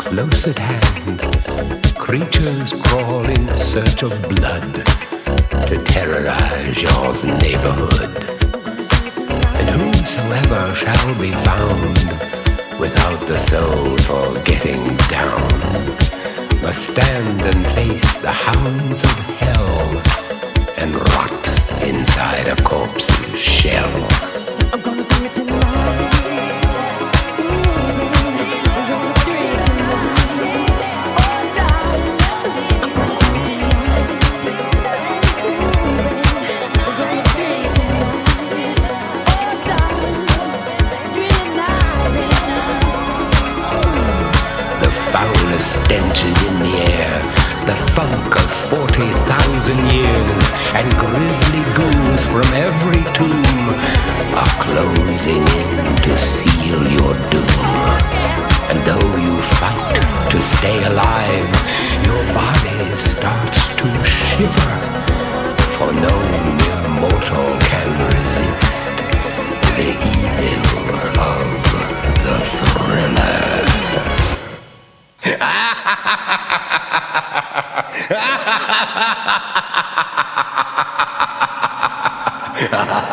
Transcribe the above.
Close at hand, creatures crawl in search of blood to terrorize your neighborhood. And whosoever shall be found without the soul for getting down must stand and face the hounds of hell and rot inside a corpse's shell. I'm gonna bring it tonight. Stenches in the air, the funk of 40,000 years, and grisly ghouls from every tomb are closing in to seal your doom. And though you fight to stay alive, your body starts to shiver, for no mere mortal can resist the evil of the thriller. Ha ha ha ha!